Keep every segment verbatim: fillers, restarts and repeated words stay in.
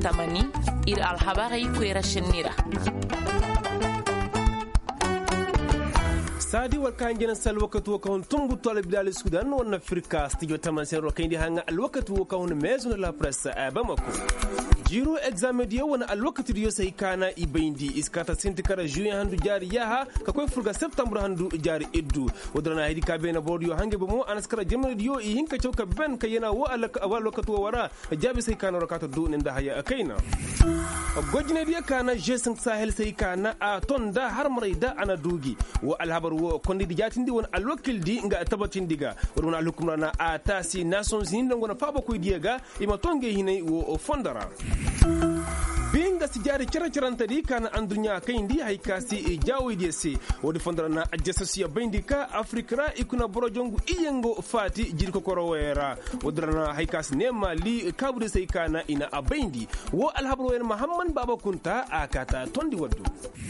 tamani ir alhabarai kwera shinira sadi war kan gena sal wakatu ka hon tumbu tole bilal sudan wonna afrika studio tamansen ro kayndi hanga al wakatu ka hon maison la presse bamako jiro examen diyo wona al wakatu diyo sai kana ibayndi iskata sintikara juin handu jari yaha ka koy furga septembre handu jari eddu wodrana hedi ka bena bodio hange bomo anaskara jemre diyo i hinka chawka ben ka yana wo al wal wakatu wara jabi sai kana rokata du ninda haya kaina gojine diya kana jesan sahel sai kana a tonda har marida ana dugi wo alhabar wo kondi di jatindi won alwakil di nga tabatin diga won alhukumna na atasi nations hinda ngona faba koy diega ima tonge hinay wo fondara binga sijari chara charanta di kana andunya kayndi haykasi e jawi desi wodi fondara na ajasasiya bindika afrikra ikuna borojongu iyengo fati jirko korowera wodrana haykasi nema li kabudi sai kana ina abendi wo alhabro en muhammad baba kunta akata tondi waddu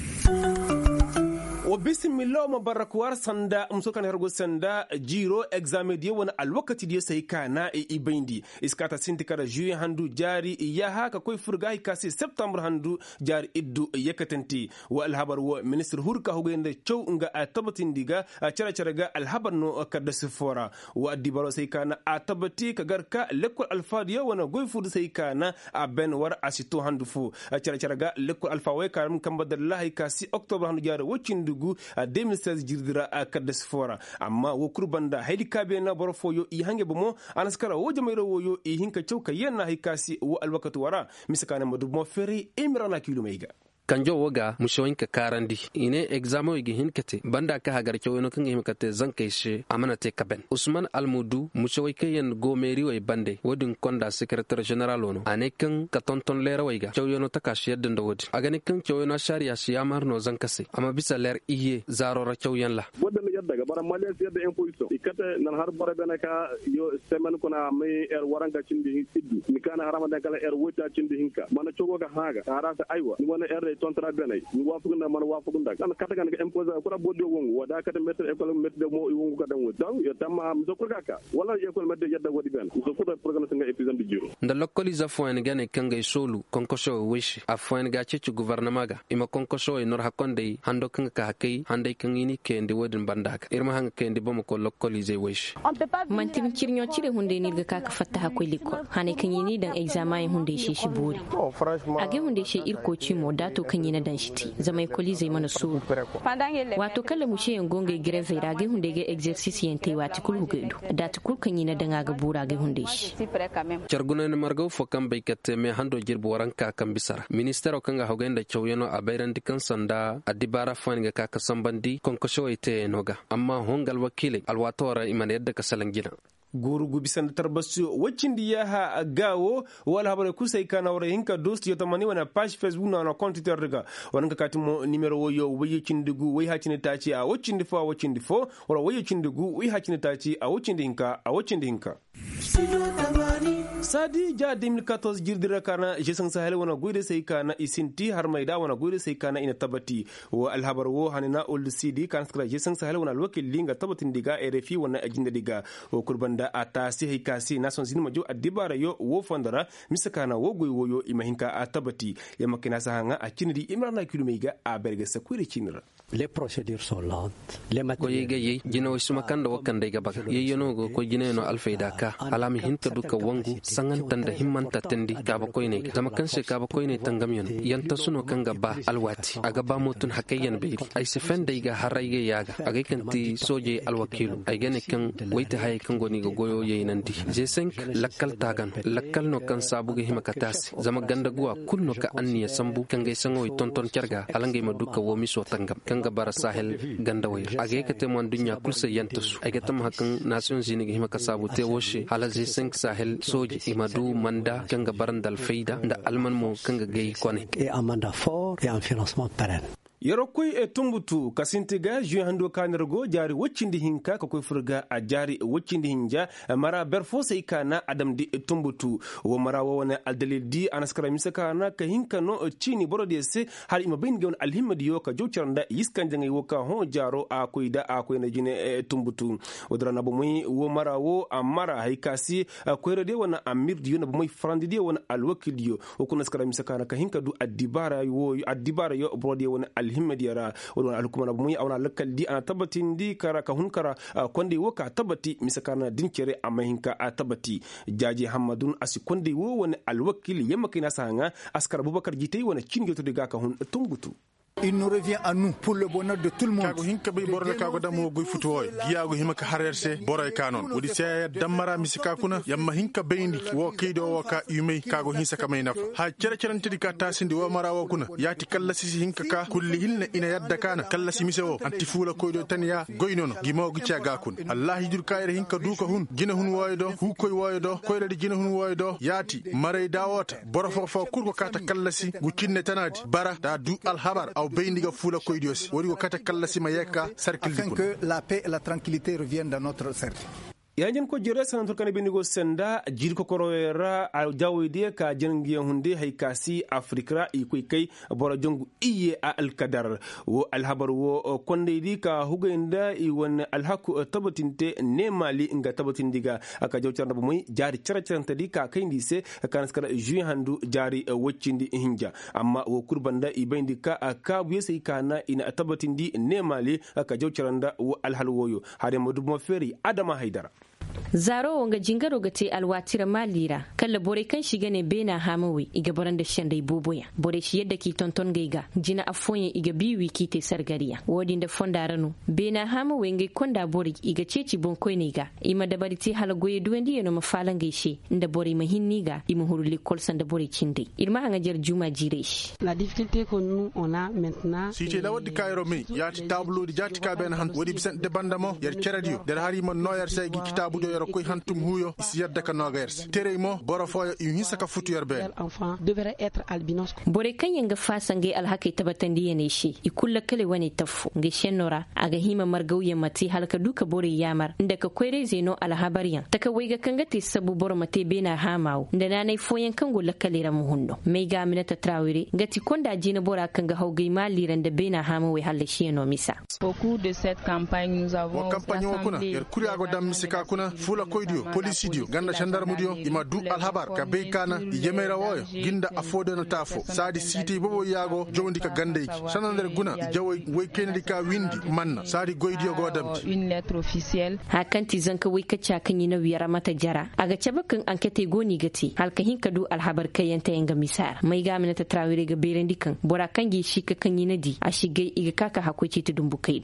o bismillah mabarakwar sanda umsokan hergo sanda jiro examen di wona alwakati di sai kana e ibindi iskata sintikara juin handu jari ya haka koy furgai kasi septembre handu jari iddu yakatanti wa alhabar wa minister hurka hugende chow nga atabatin diga cara cara ga alhabar no kadda sifora wa dibaro sai kana atabati kagarka lekol alfadiya wona goy fudu sai kana a ben war asito handu fu cara cara ga lekol alfa way karam kambadallahi kasi octobre handu jari wocin dugu a deux mille seize jirdira a kaddas fora amma wo kurbanda haydi kabe na borfo yo i hange bomo anaskara wo jamayro wo yo i hinka chawka yenna haykasi wo alwakatu wara misakana madu mo feri emirana kilomega kanjo woga mushoyin ka karandi ine examo igi hinkate banda ka hagar kyaweno kan himkate zan kai shi amana te kaben usman almudu mushoyi kayen gomeri way bande wodin konda secretary general ono ane kan ka tonton lera wayga kyaweno takashi yadda da wodi agane kan kyaweno shari'a shi amar no zan kase amma bisa ler iye zarora kyawyen la wadda yadda ga bara malen yadda imposition ikate nan har bara bana ka yo semen kuna mai er waranga cindi iddu ni kana harama da kala er wota cindi hinka mana chogo ga haga harasa aiwa ni wona er tontra benay ni wafugunda man wafugunda kan kata kan imposer ko bodio wongu wada kata meter école meter mo wongu ka dan donc yo tamma so ko kaka wala école meter yadda wadi ben so ko programme nga épisode du juro nda lokoliza foen gane kanga solu konkosho wishi a foen ga cicu gouvernement ga ima konkosho e nor hakonde hando kanga ka hakay hande kangini kende wodin bandaka irma hanga kende bomo ko lokolize wishi mantim cirnyo cire hunde ni ga ka fatta hakoy liko hane kangini dan examen hunde shi shi buri age hunde shi irko cimo dato kan yi na dan shiti zama koli zai mana so wato kala mu she ngonga greve rage hunde ga exercice yente wati kul hugedu da ta kul kan yi na dan ga bura ga hunde shi charguna ne margo fo kan bai katte me hando jirbo waranka kan bisara minister kan ga hogenda chowyeno a bayran dikan sanda adibara fan ga ka sambandi konkosho ite noga amma hongal wakile alwatora imane yadda ka salangina gurugu bisan tarbasu wacin di yaha gawo wala habare kusai kana wara hinka dost yo tamani wana page facebook na na compte twitter riga wanka katimo numero woyo waye cindigu wai hacin taci a wacin di fo wacin di fo wala waye cindigu wai hacin taci a wacin di hinka a wacin di hinka sadi ja deux mille quatorze jirdira kana jesan sahel wana goyde sai kana isinti har maida wana goyde sai kana ina tabati wa alhabar wo hanina old cd kan skra jesan sahel wana lokil linga tabatin diga rfi wana ajinda diga o kurbanda atasi hikasi nason zin majo adibara yo wo fondara misakana wo goy woyo imahinka atabati ya makina sahanga a cinidi imrana kilomega a berge sakuri cinira les procédures sont lentes les ko yega yi jina wisuma kanda wakanda ga baka yeyono go ko jina no alfaida ka alami hinta duka wangu sangan tanda himmanta tendi ka ba koyne zama kanse ka ba koyne tangam yon yanta suno kanga ba alwati aga ba mutun hakayyan be ay se fende ga harayge yaga aga kanti soje alwakilu ay gane kan waita hay kan goni go goyo yeyinanti je cinq lakkal tagan lakkal no kan sabu ga himakatasi zama ganda guwa kunno ka anniya sambu kanga sango tonton kyarga alange ma duka wo miso tangam kanga bara sahel ganda way aga kate mon dunya kulse yantasu ay gatam hakan nations unis ga himakasabu te woshe hala je cinq sahel soje imadu manda kanga barandal faida da alman mo kanga gay kone et un mandat fort et un financement pérenne. Yarokoi e tumbutu kasintiga ju hando kanargo jari wacindi hinka ka koy furga a jari wacindi hinja mara berfo sai kana adam di tumbutu wo mara wona aldalil di anaskara misaka na ka hinka no chini borode se hal ima bin gon alhimadi yo ka jocharnda yiskan jangai wo ka ho jaro a koy da a koy na jine tumbutu wodra na bumui wo mara wo amara haikasi koy rede wona amir di yo na bumui frandi di wona alwakil yo wo kuna skara misaka na ka hinka du adibara wo adibara yo borode wona himmed yara wodon alkumana bumuyi awna lakkal di ana tabati ndi kara ka hunkara konde wo ka tabati misakana dinkere amahinka a tabati jaji hamadun asi konde wo woni alwakil yemakina sanga askar abubakar jitey wona cingeto de ga ka hun tumbutu. Il nous revient à nous pour le bonheur de tout le monde. Kago hinka bi borle kago damo goy futoy giyago himaka harerse boray kanon wodi se damara misika kuna yamma hinka beindi wo keido wo ka yumay kago hinsa kamayna ha cere cerantidi ka tasindi wo mara wo kuna yati kallasi hinka ka kulli hinna ina yadda kana kallasi misewo anti fula koydo tan ya goynono gimo gicha ga kun allah hidur kayre hinka duka hun gina hun woydo hu koy woydo koyde di gina hun woydo yati maray dawota borofo fo kurko kata kallasi gucinne tanadi bara da du al habar aw beyindiga fula koydiosi wori ko kata kala sima yekka cercle afin que la paix et la tranquillité reviennent dans notre cercle. Yanjen ko jere sanantur kan benigo senda jir ko korowera al jawide ka jengi hunde haykasi afrikra i koy kay bora jongu iye al kadar wo al habar wo konde di ka hugenda i won al hakku tabatinte ne mali nga tabatindiga aka jawcarna bu muy jari caracanta di ka kayndi se kan skara juin handu jari woccindi hinja amma wo kurbanda i bendi ka ka bu yesi kana ina tabatindi ne mali aka jawcaranda wo al halwoyo hade modu mo feri adama haidara zaro wanga jingaro gate alwatira malira kala bore kan shiga ne bena hamawi iga baranda shande boboya bore shi yadda ki tonton gaiga jina afonye iga biwi ki te sargariya wodi da fondaranu bena hamawi ngai konda bore iga ceci bonkoy ne ga ima da bariti halagoye duwendi yeno mafalan gaishe inda bore mahinni ga ima huruli kolsan da bore cinde irma hanga jar juma jiresh la difficulté que nous on a maintenant si te lawdi kayro mi yati tableau di jati ka ben han wodi bisen de bandamo yer ceradio der hari mon noyer saygi kitabu do yero koy hantum huyo isi yadda ka nogers tere mo boro foyo yu hisaka futu yer ben enfant devrait être albinos bore kan yanga fasange alhaka tabatandi yene shi ikulla kale wani tafu nge shenora aga hima margauye mati halka duka bore yamar inda ka koyre zeno alhabariyan taka waiga kangati sabu boro mate bena hamaw inda nanai foyen kango lakale ramu hunno mai ga aminata trawire ngati konda jina bora kanga hawgai maliran da bena hamawe halle shi no misa beaucoup de cette campagne nous avons campagne kuna yer kuriago dam misika kuna fula koydio policidio ganda gendarmedio ima du alhabar ka beykana yemera woyo ginda afode no tafo sadi siti bobo yago jondi ka gandeyki sanander guna jawoy way kenedi ka windi manna sadi goydio godam une lettre officielle hakanti zanka way kacha kanyi na wiyara mata jara aga cabakan ankete goni gati halka hinka du alhabar kayanta yanga misar mai ga minata trawire ga berendi kan bora kangi shi ka kanyi na di a shigai iga kaka hakoci ta dumbu kaido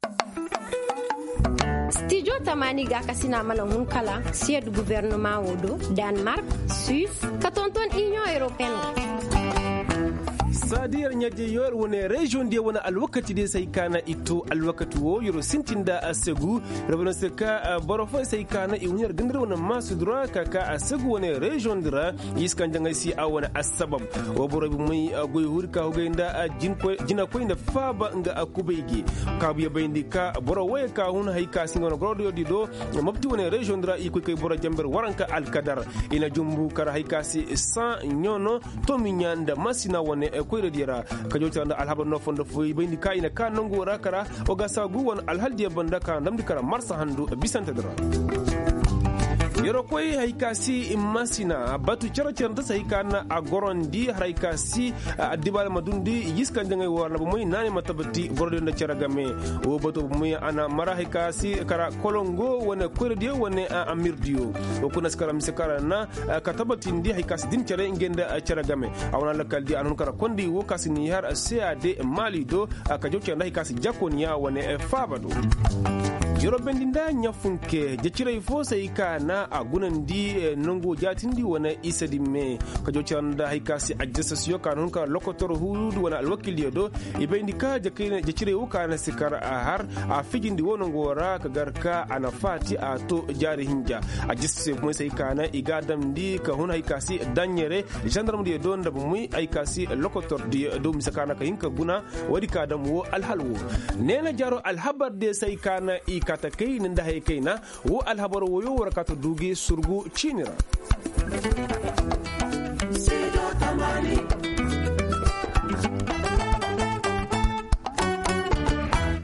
studio tamani ga kasina mala hun kala sied gouvernement wodo Denmark Suisse katonton Union Européenne sadiyar nyaje yor wone region de wona alwakati de sai kana ito alwakati wo yoro sintinda asegu rabana seka borofo sai kana i wonyar gandar wona masudra kaka asegu wone region dira yiskan janga si awana asbab wo borobi muy goy hurka hogenda jinko jina ko inda faba nga akubegi kabu ya bayndi ka boro way ka hun hay ka singono grodo di do mabti wone region dira i ko kay boro jamber waranka alkadar ina jumbu kar hay ka si cent nyono to minyanda masina wone ko dira kajota da alhabar no fondo fu bayndi kayina ka nango rakara o gasa gu won alhaldi banda ka ndamdi kara marsa handu bisanta dira yoro koy haykasi masina batu chara chara ta sai kana a gorondi haykasi adibal madundi yiska njanga wala bo moy nani matabati bordo na chara game o bato moy ana mara haykasi kara kolongo wona kordio wona amirdio o kuna skara miskara na katabati ndi haykasi din chara ngenda chara game awna lakaldi anon kara kondi wo kasini har cad mali do ka jokki na haykasi jakonia wona fabado yoro bendinda nyafunke jechira ifo sai kana a gunan di nango jatin di wana isa di me ka jocan da haikasi ajjasa siyo kanun ka lokotor hudu wana alwakil yodo ibe indika jakine jacire wuka na sikar a har a fijin di wono ngora ka garka ana fati a to jari hinja ajjasa mo sai kana igadam di ka hun haikasi danyere gendarme di don da mu haikasi lokotor di do misakana ka hinka guna wadi ka dam wo alhalwo nena jaro alhabar de sai kana i kata kai ninda hay kaina wo alhabar wo yo warkata dugi surgu chinira.